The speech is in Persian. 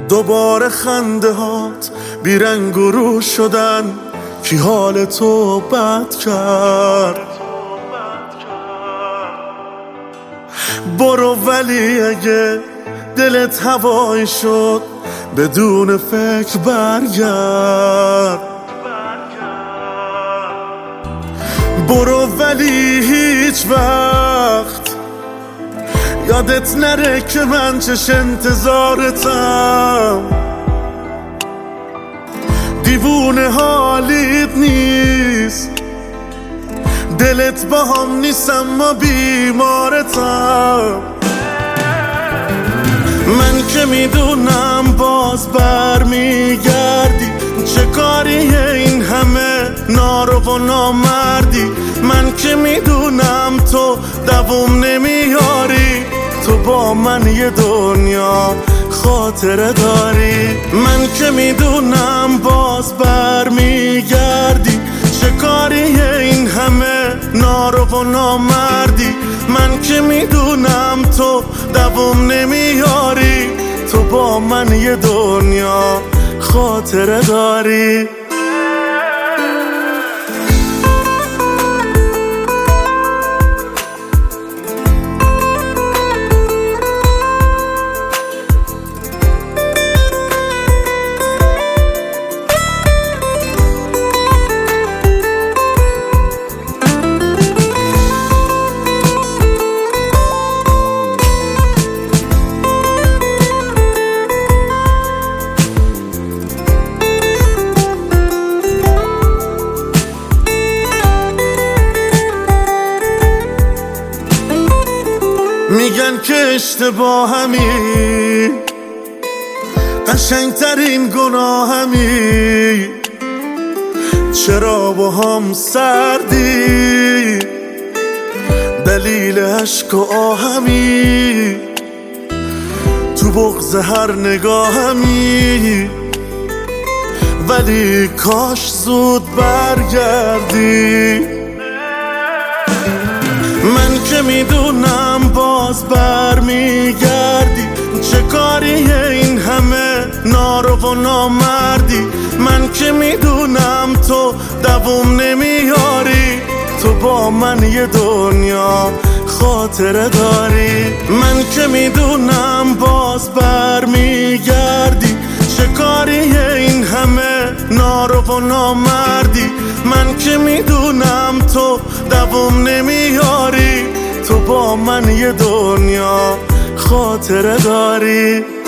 دوباره خنده هات بیرنگ و رو شدن، کی حال تو بد کرد؟ برو ولی اگه دلت هوایی شد بدون فکر برگرد. برو ولی هیچ وقت یادت نره که من چش انتظارتم. دیوونه حالیت نیست، دلت با هم نیست اما بیمارتم. من که میدونم باز برمیگردی، چه کاریه این همه نارو و نامردی. من که میدونم تو دووم نمیاری، تو با من یه دنیا خاطره داری. من که میدونم باز برمیگردی، چه کاریه این همه نارو و نامردی. من که میدونم تو دووم نمیاری، تو با من یه دنیا خاطره داری. میگن که اشتباهمی، قشنگترین گناهمی. چرا با هم سردی؟ دلیل عشق و آهمی، تو بغض هر نگاهمی. ولی کاش زود برگردی. من که میدونم باز برمیگردی، چه کاریه این همه نارو و نامردی. من که میدونم تو دووم نمیاری، تو با من یه دنیا خاطره داری. من که میدونم باز برمیگردی، چه کاریه این همه نارو و نامردی. من که میدونم تو دووم نمیاری، تو با من یه دنیا خاطره داری.